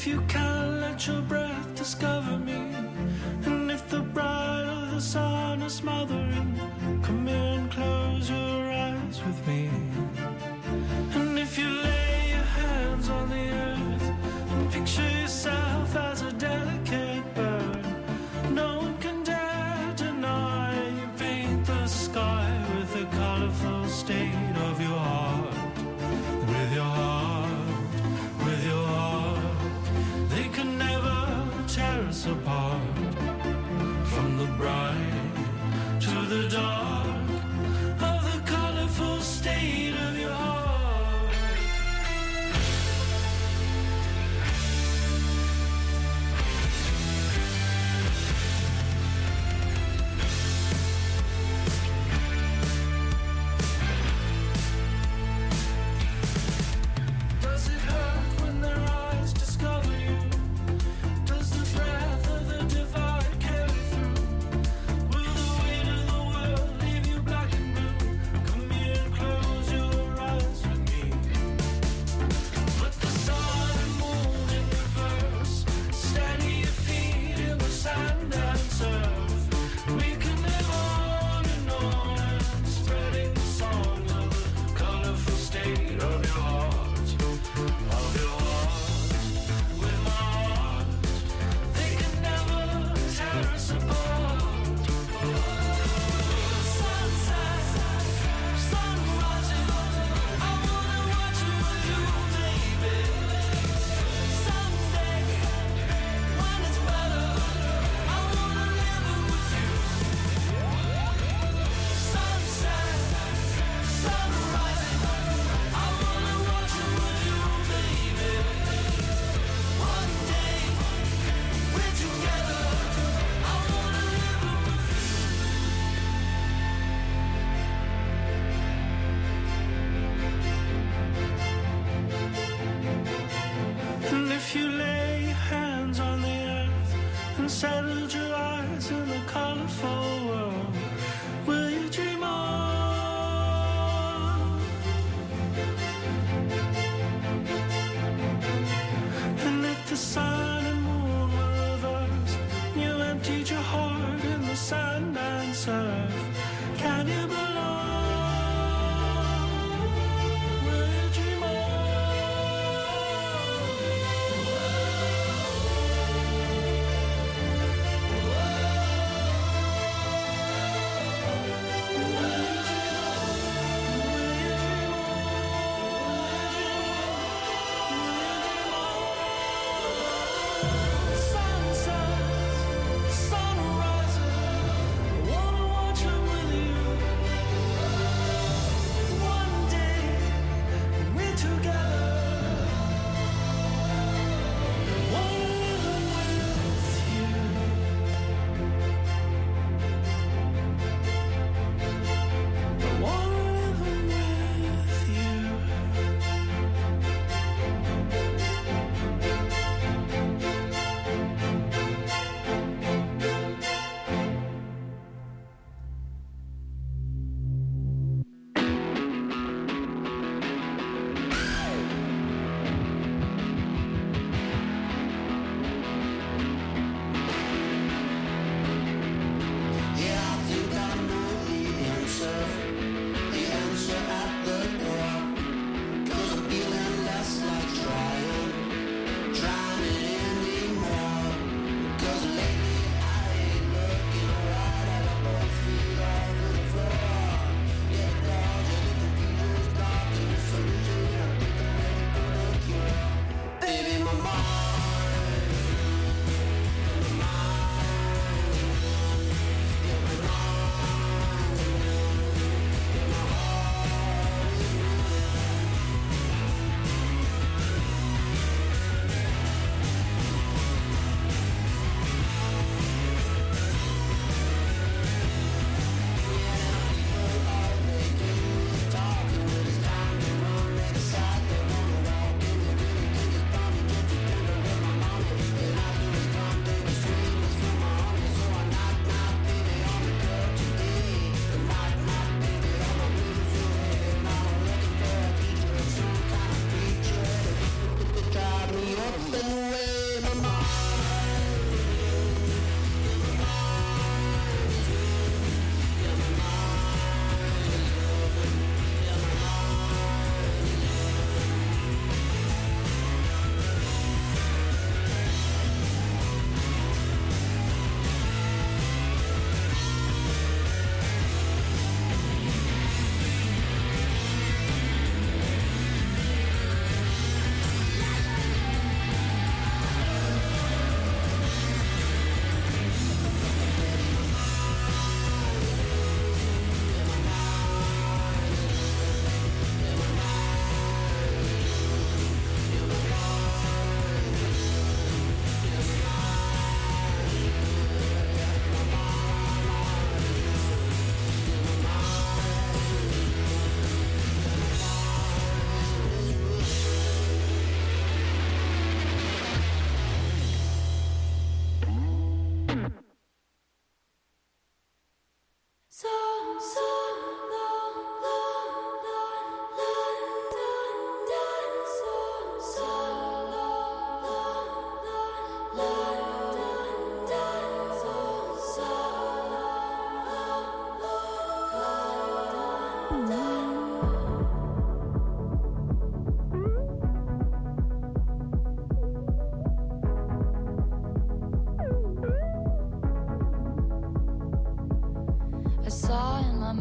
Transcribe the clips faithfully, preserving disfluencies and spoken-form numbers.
you can let your breath discover me, and if the bright of the sun is smothering, come here and close your eyes with me. And if you lay your hands on the earth and picture yourself as a delicate bird, no one can dare deny you paint the sky with the colorful state of your heart. With your heart, with your heart, they can never tear us apart. From the bright to the dark of the colorful state of your heart. Does it hurt when their eyes discover you? Does the breath of the divide carry through? Will the weight of the world leave you black and blue? Come here and close your eyes with me. Put the sun and moon in reverse. Steady your feet in the sand and surf. We can live on and on, spreading the song of the colorful state of your heart, of your heart, with my heart. They can never tear us apart. Sunset, sun rising, I wanna watch it with you, baby. Someday, when it's better, I wanna live it with you. Sunset, sun rising, I wanna watch it with you, baby. One day, we're together, I wanna live it with you. And if you lay your hands on the earth and settled your eyes in a colorful world, will you dream on? And if the sun and moon were reversed, you emptied your heart in the sand and surf, can you belong? Will you dream on?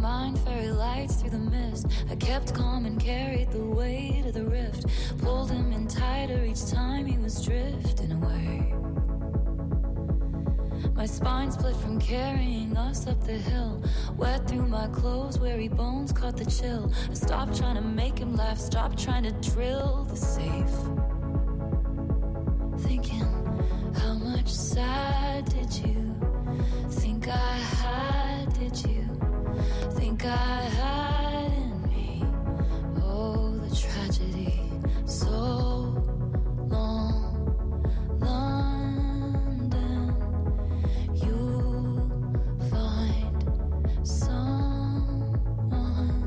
mind, fairy lights through the mist. I kept calm and carried the weight of the rift. Pulled him in tighter each time he was drifting away. My spine split from carrying us up the hill. Wet through my clothes, weary bones caught the chill. I stopped trying to make him laugh, stopped trying to drill the safe. Thinking, how much sad did you think I had, did you think I had in me? Oh, the tragedy, so long, London, you'll find someone.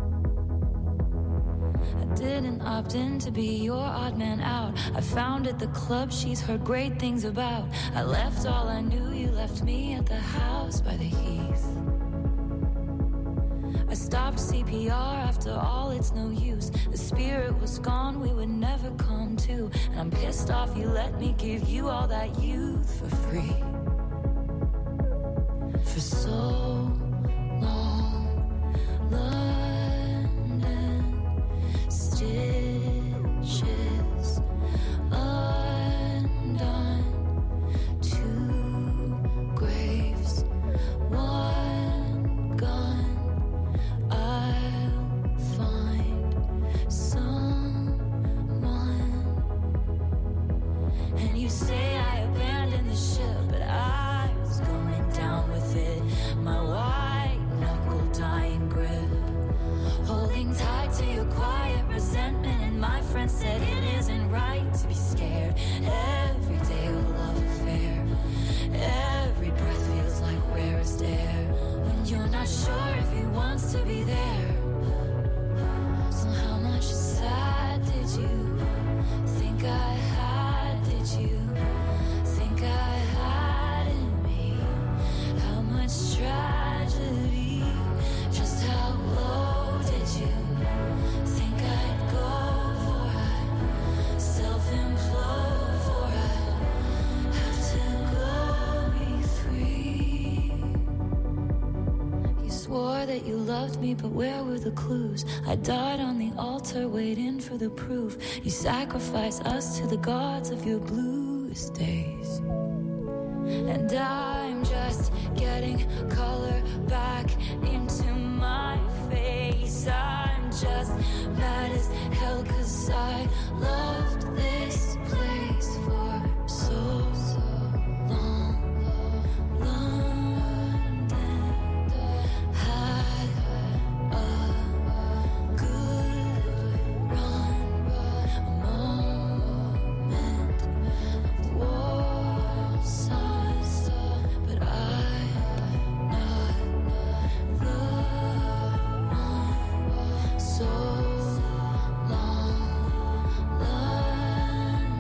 I didn't opt in to be your odd man out. I found at the club she's heard great things about. I left all I knew, you left me at the house by the heath. I stopped C P R, after all it's no use. The spirit was gone, we would never come to. And I'm pissed off you let me give you all that youth for free. For so long, London, stitches undone, two graves, one gun. I'll find someone. And you say I abandoned the ship, but I was going down with it. My white knuckle dying grip, holding tight to your quiet resentment. And my friend said it isn't right to be scared. Every day a love affair, every breath feels like rarest air. When you're not sure if he wants to be there. So how much sad did you think I had, did you think I had in me? How much tragedy, just how low did you think I'd go for? I'd self-implode for, I'd have to go be free. You swore that you loved me, but where were the clues? I died on the altar waiting for the proof. You sacrificed us to the gods of your bluest days. And I'm just getting color back into my face. I'm just mad as hell 'cause I loved this place for so, so long. London had a good run, a moment of war size, but I'm not the one. So long, London.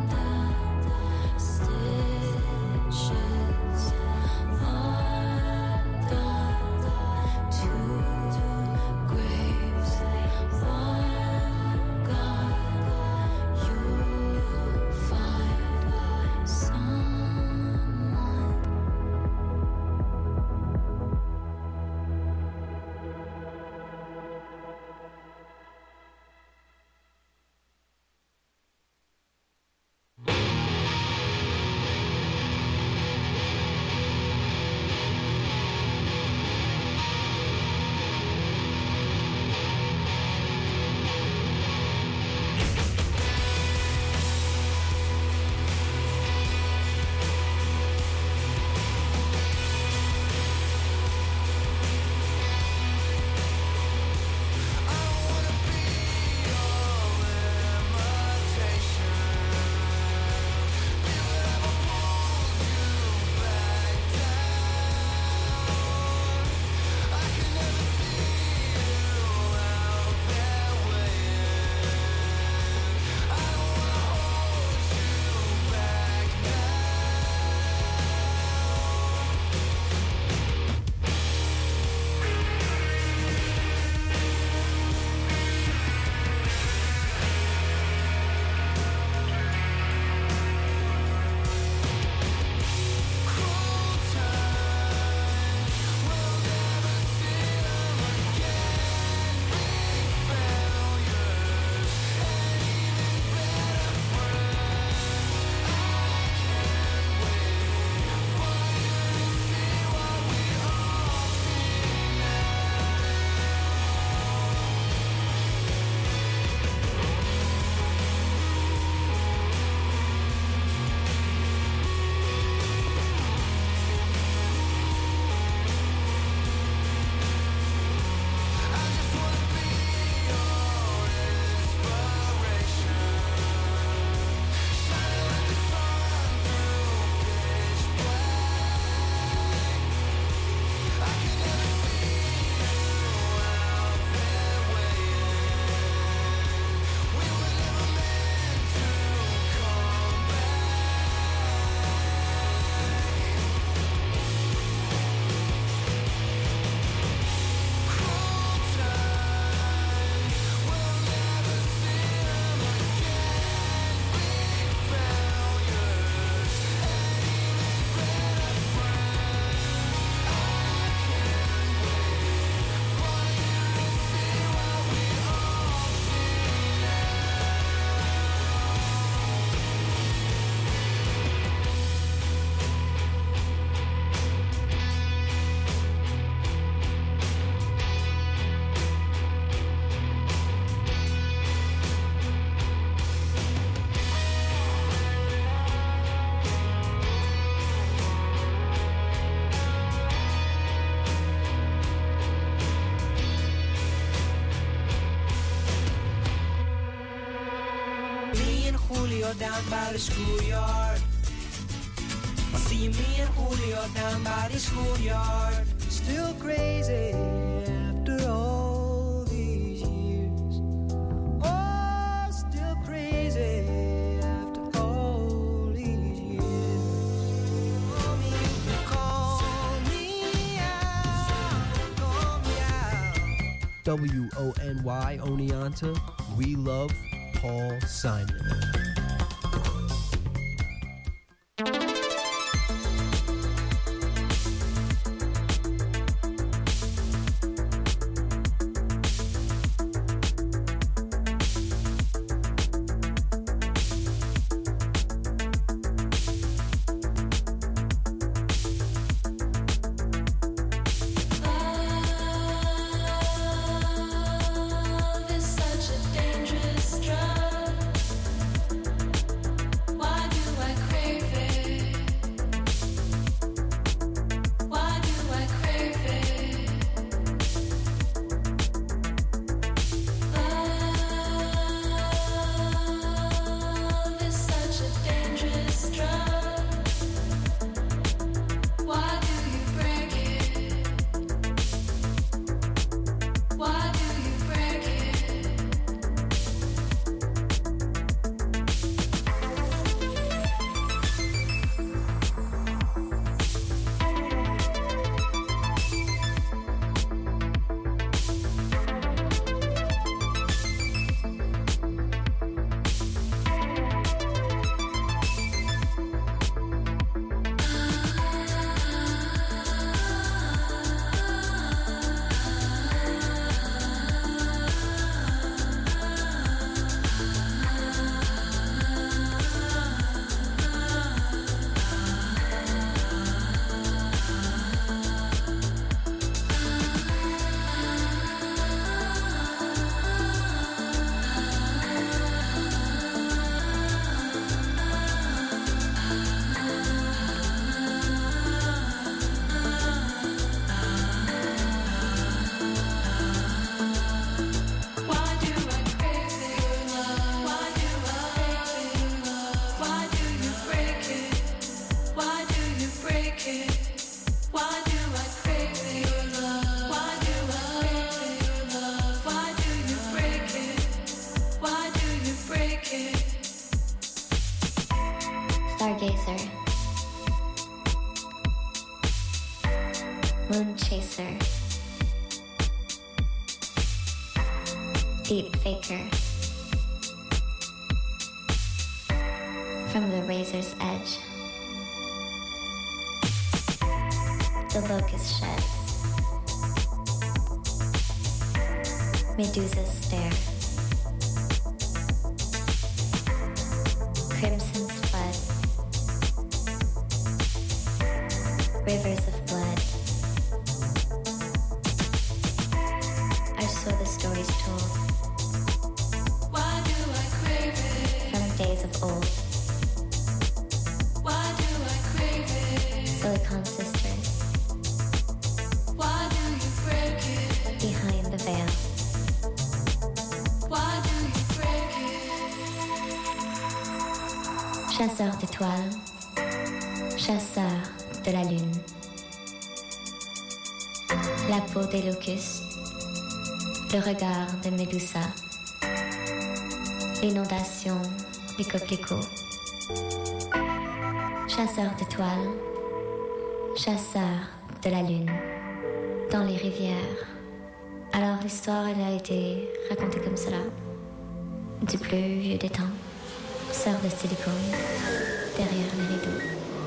Julio down by the schoolyard. I see me and Julio down by the schoolyard. Still crazy after all these years. Oh, still crazy after all these years. Call me, call me out, call me out. W O N Y Oneonta, we love Paul Simon. Stargazer, Moon Chaser, Deep Faker, From the Razor's Edge, The Locust Sheds, Medusa's Stare, Crimson's Flood, Rivers of Blood, are so the stories told. Why do I crave it? From days of old. Why do I crave it? Silicon Sisters, Why do you break it? Behind the Veil, Why do you break it? Chasseurs d'étoiles, Chasseurs de la lune, La peau des locustes, Le regard de Médusa, L'inondation des coquelicots, Chasseurs d'étoiles, Chasseurs de la lune, dans les rivières. Alors l'histoire, elle a été racontée comme cela, du plus vieux des temps, sœur de silicone, derrière les rideaux.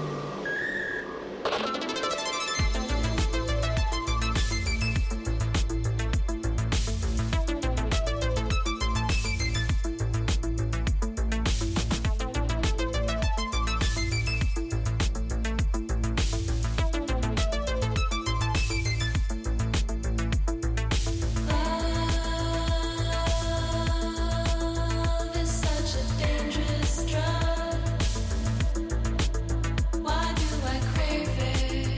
Love is such a dangerous drug. Why do I crave it?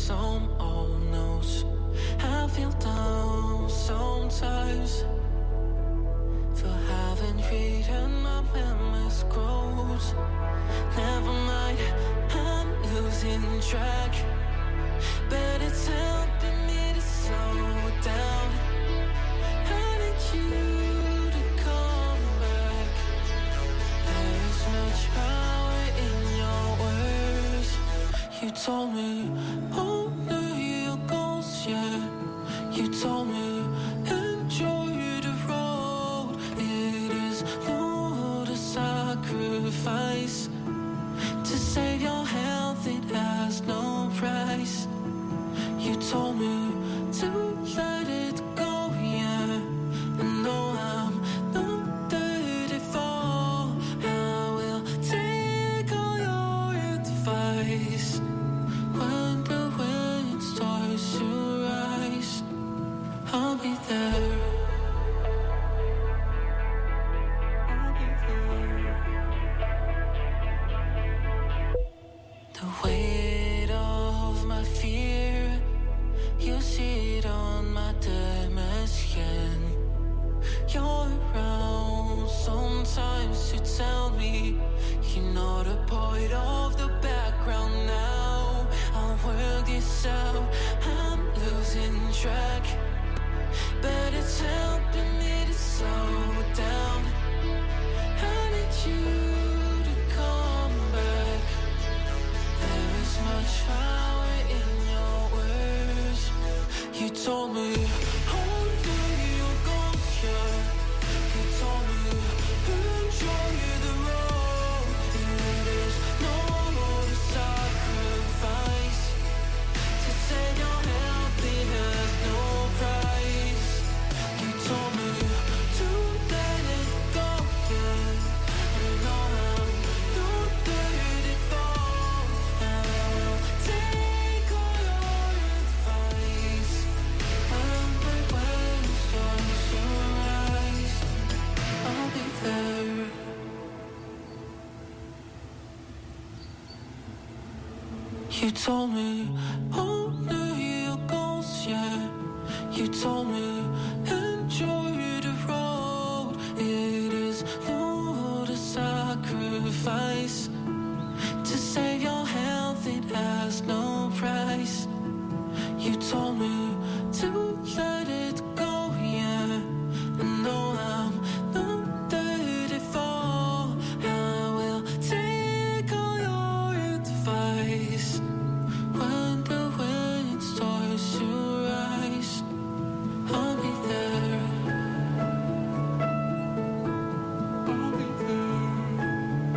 some old notes. I feel down sometimes for having written my memories grows. Never mind, I'm losing track, but it's helping me to slow down. I need you to come back. There's much power in your words. You told me, oh, no, your goals, yeah. You told me, enjoy the road. It is no the sacrifice to save your health. It has no price. You told me to let it go, yeah. And though I'm not ready for, I will take all your advice. When the wind starts to rise, I'll be there. I'll be there. The weight of my fear, you see it on my damaged skin. You're around sometimes to tell me you're not a part of the background now. I'll work this out, I'm losing track, but it's helping me to slow down. I need you to come back. There is much power in your words. You told me, hold your goals, yeah. You told me, enjoy the road. It is no more sacrifice to save your health. It has no price. You told me to let it go, yeah. And now I'm not ready for. I will take all your advice. When the wind starts to rise, I'll be there. You told me, oh, no, your goals, yeah. You told me, enjoy the road. It is no the sacrifice to save your health. It has no price. You told me to let it go, yeah. And though I'm not ready for, I will take all your advice. When the wind starts to rise, I'll be there. I'll be there.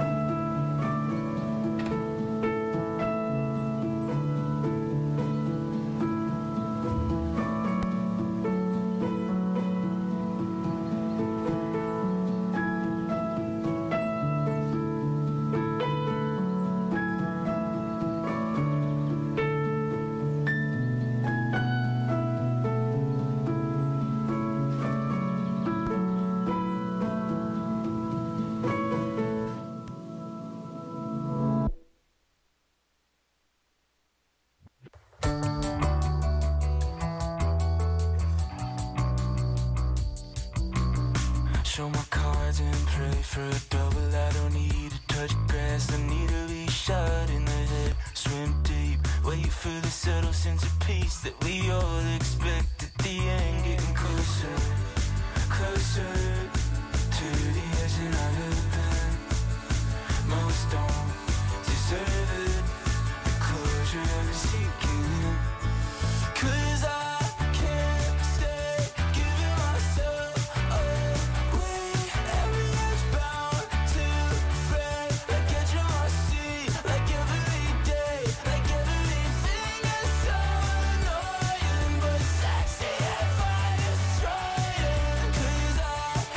Show my cards and pray for a double. I don't need to touch grass, I need to be shot in the head. Swim deep, wait for the subtle sense of peace that we all expect at the end. Getting closer, closer to the edge and I have been. Most don't deserve it, the closure I've been seeking. Cause I can't stay giving myself away. Every edge bound to fray, like edge on my seat, like every day, like everything is so annoying, but sexy if I destroy it. Cause I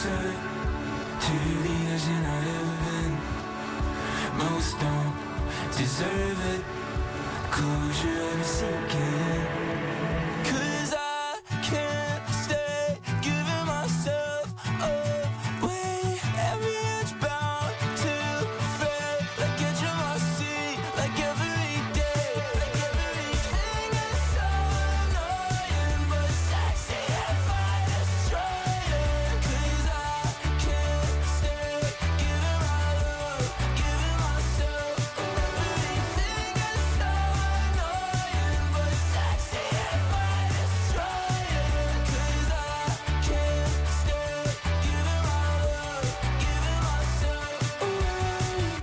closer to the ocean I've ever been. Most don't deserve it. Closure of a sinking. Cause I can't stay giving myself away. Every inch bound to fade. Like edge of my seat. Like every day. Like everything is so annoying, but sexy if I destroy it. Cause I can't stay giving my love, giving myself away. Everything is so annoying, but sexy if I destroy it. Cause I can't stay giving my love, giving myself away.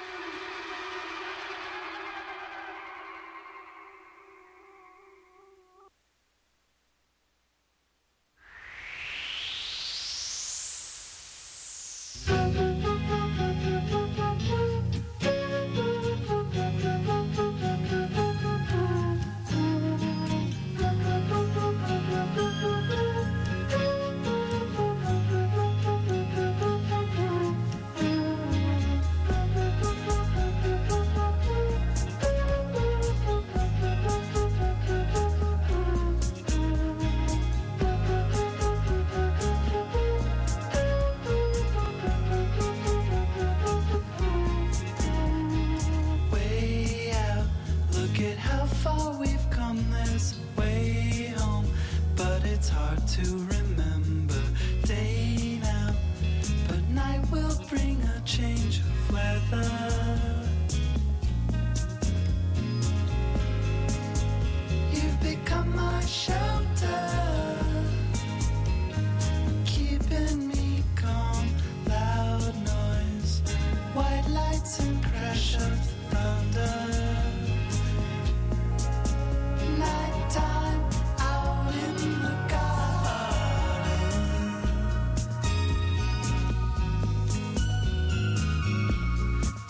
Way out, look at how far we've come this way home. But it's hard to remember day now. But night will bring a change of weather. You've become my shelter, keeping me calm. Loud noise, white lights and crash of thunder. Nighttime out in the garden.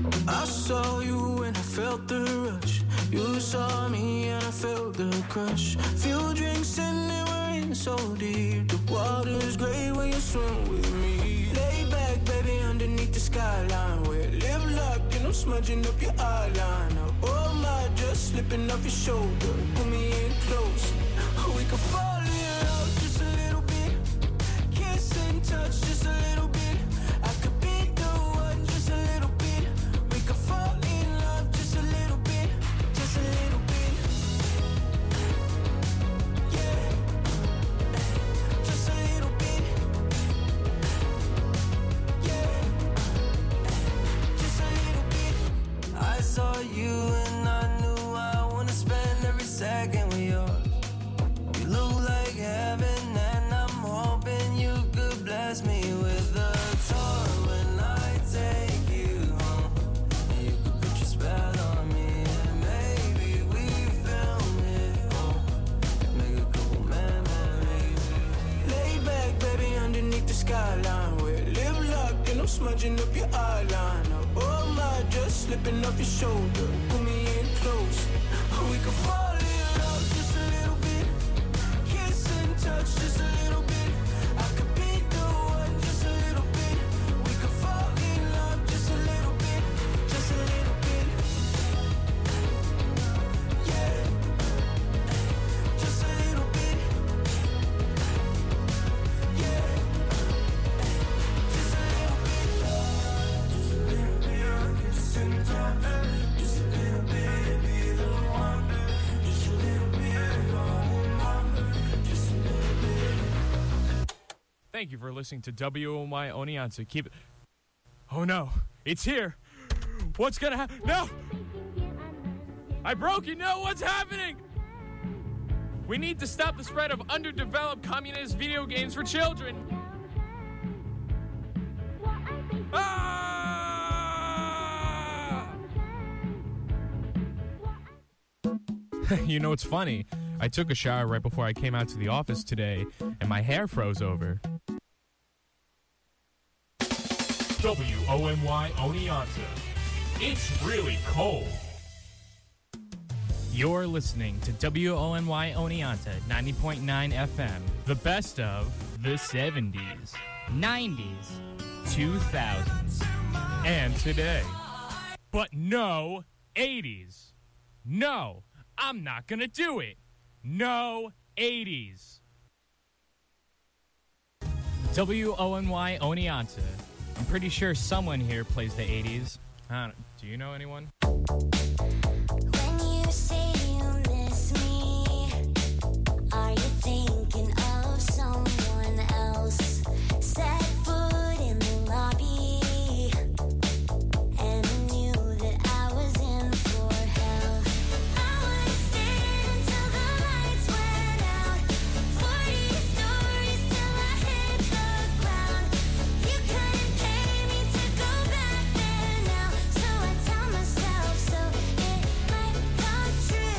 I saw you and I felt the rush. You saw me and I felt the crush. Few drinks and then we're in so deep. The water's gray when you swim with me. Lay back, baby, underneath the skyline. We're lip locked and I'm smudging up your eyeliner. Oh my, just slipping off your shoulder. Pull me in close. We could fall in love just a little bit. Kiss and touch just a little bit. I could be the one just a little bit. We could fall in love just a little bit. Just a little bit. Yeah. Just a little bit. Yeah. Just a little bit. I saw you and I knew I wanna spend every second with you. You look like heaven and I'm hoping you could bless me with a tour when I take you home. And you could put your spell on me and maybe we film it home. Make a couple memories. Lay back, baby, underneath the skyline. We're lip locked and I'm smudging up your eyeliner. Oh my, just slipping off your shoulder. Pull me in close. We could fall in love just a little bit. Kiss and touch just a little bit. I could be the one just a little bit. We could fall in love just a little bit. Just a little bit. Yeah. Just a little bit. Yeah. Just a little bit. Just a little bit. Kiss and touch. Just a little bit. Be the one. Just a little bit. Just a little bit. Thank you for listening to W O Y Oneonta. Keep it. Oh no, it's here. What's gonna happen? No! I broke it. No, what's happening? We need to stop the spread of underdeveloped communist video games for children. Ah! You know, it's funny. I took a shower right before I came out to the office today, and my hair froze over. W O N Y Oneonta. It's really cold. You're listening to W O N Y Oneonta ninety point nine F M. The best of the seventies, nineties, two thousands, and today. But no eighties. No, I'm not gonna do it. No eighties. W O N Y Oneonta. I'm pretty sure someone here plays the eighties. I don't, do you know anyone? When you say you miss me, are you thinking of someone else? Set foot in the lobby and knew that I was in for hell. I would stay until the lights went out. Forty stories till I hit the ground. You couldn't pay me to go back there now, so I tell myself so it might come true.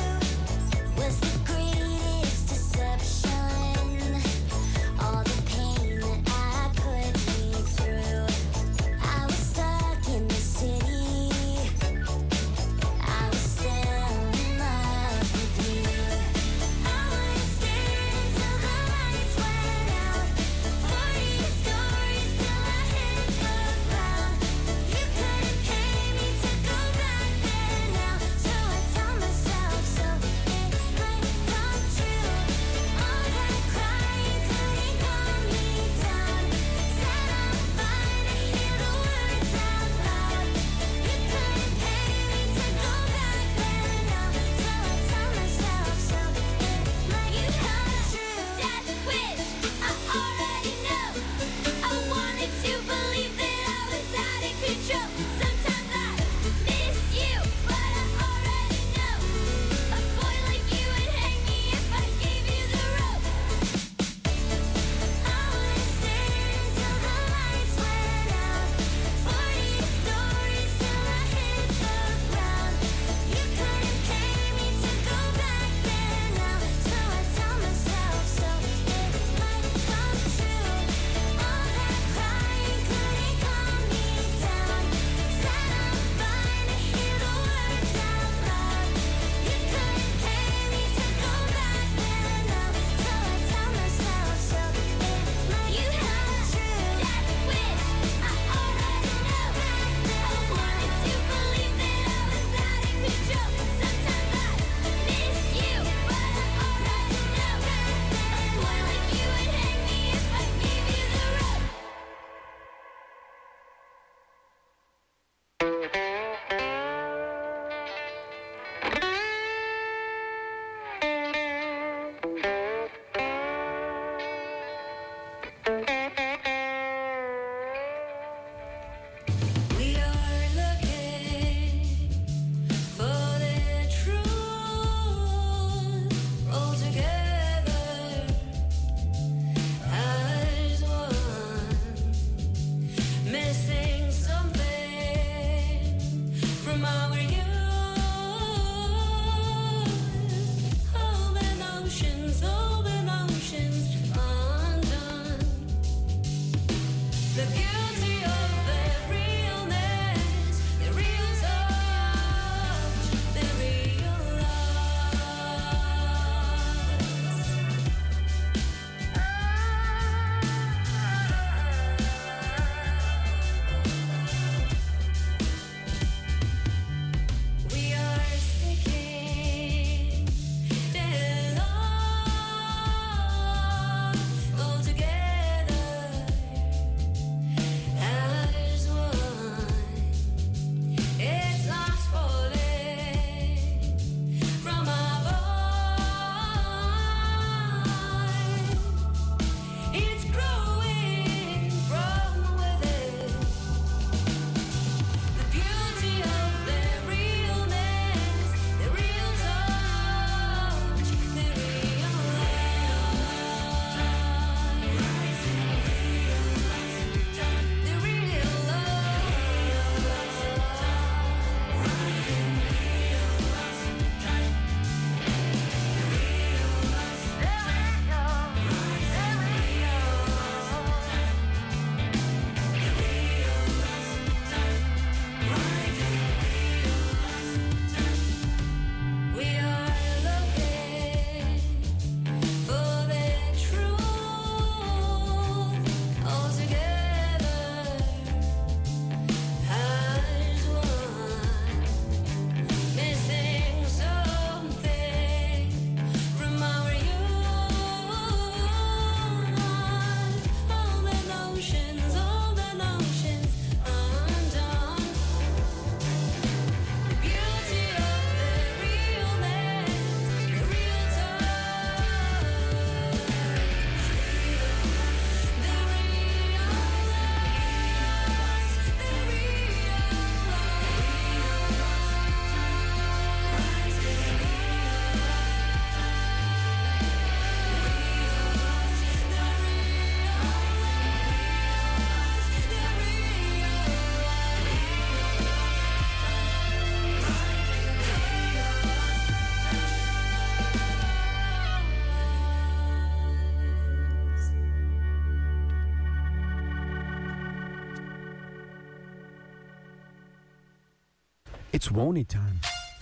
It's Wony time.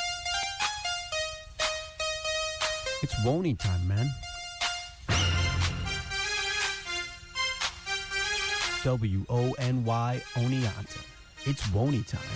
It's Wony time, man. W O N Y Oneonta. It's Wony time.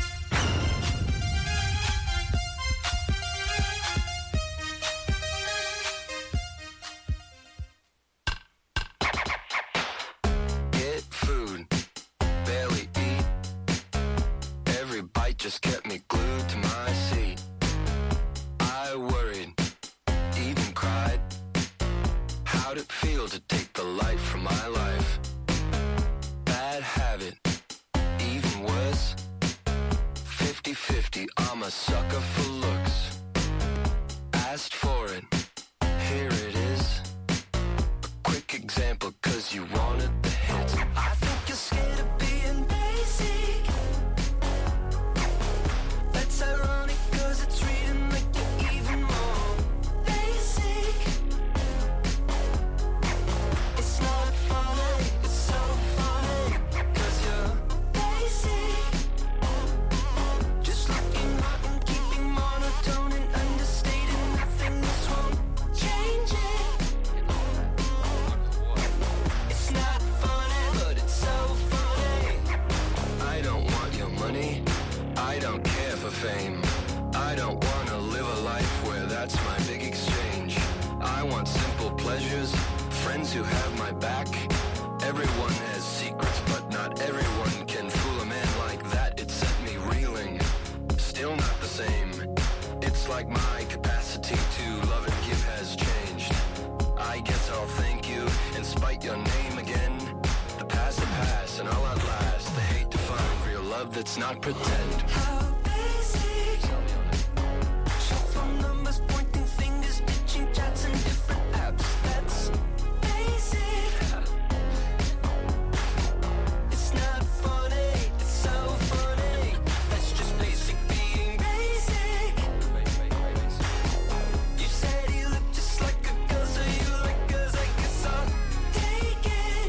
Get food, barely eat. Every bite just kept me glued to my seat. I worried, even cried. How'd it feel to take the light from my life? Bad habit, even worse. fifty-fifty, I'm a sucker for looks. Asked for it, here it is. A quick example, cause you wanted the hits. I think you're scared of being basic. That's ironic, cause it's reading like you're even more basic. It's not funny, it's so funny, cause you're basic. Just looking hot and keeping monotone and understated. Nothing else won't change it. It's not funny, but it's so funny. I don't want your money, I don't care for fame. I don't wanna live a life where that's my big exchange. I want simple pleasures, friends who have my back. Everyone has secrets, but not everyone can fool a man like that. It set me reeling, still not the same. It's like my capacity to love and give has changed. I guess I'll thank you and spite your name again. The past will pass and I'll outlast the hate to find real love that's not pretend. How basic. Shuffle numbers, pointing fingers, pitching chats and different apps. That's basic. It's not funny, it's so funny. That's just basic being basic. You said you look just like a girl, so you like girls, I guess I'll take it.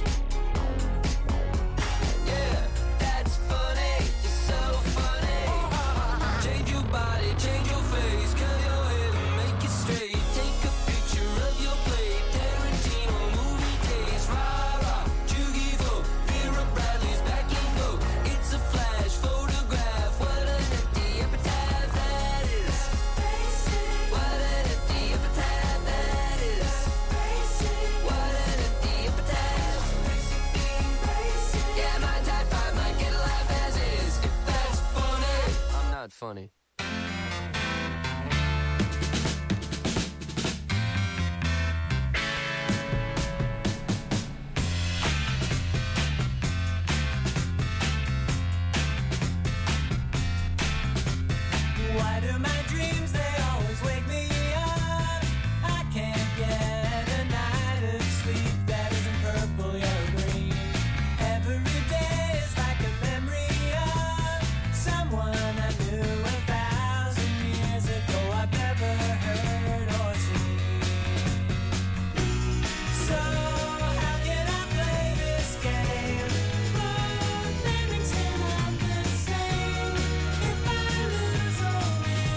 Yeah, that's funny, you're so funny. Change your body, change your face, curl your hair and make it straight. Take a picture of your plate, Tarantino movie days. Rah rah, Jugivo, Vera Bradley's back and go. It's a flash photograph, what an empty epitaph that is. What an empty epitaph that is. What an empty epitaph. Yeah, my type five might get a laugh as is. If that's funny, I'm not funny. Why do my dreams, they always wake me up? I can't get a night of sleep that isn't purple, yellow, green. Every day is like a memory of someone I knew a thousand years ago. I've never heard or seen. So how can I play this game? Both living still up the same. If I lose all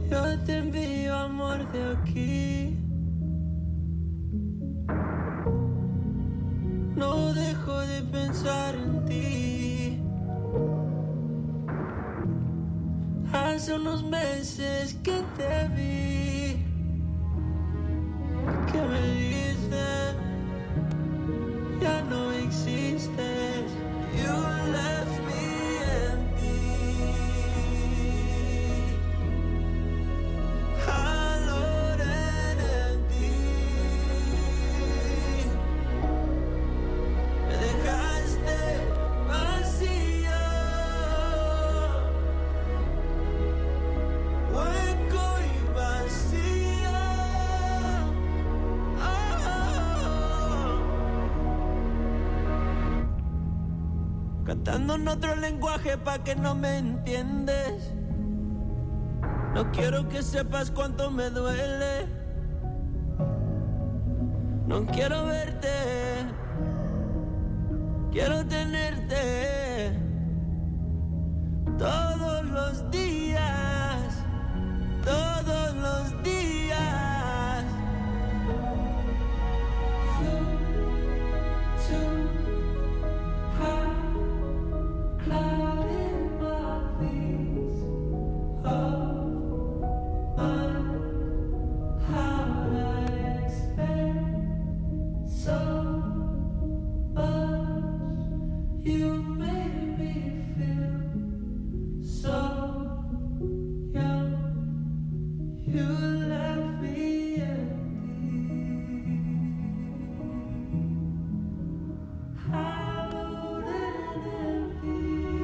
Yo te envío amor de aquí. No dejo de pensar en ti. Hace unos meses que te vi, que me dices ya no existes. You left me empty. Alone and empty. Me dejaste vacío, hueco y vacío. Oh. Cantando en otro lenguaje pa' que no me entiendes. No quiero que sepas cuánto me duele. No quiero verte, quiero tenerte todos los días, todos los días. Too high, cloud in my face. Oh, I'm how I expect so much. You made me feel so young. You left me empty. Out and empty.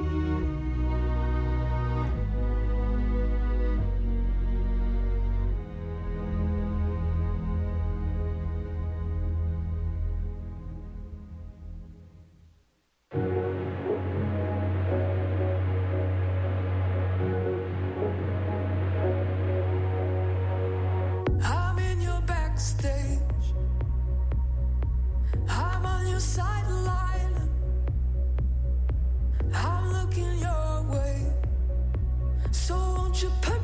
I'm in your backstage. I'm on your sideline. I'm looking your way. So won't you put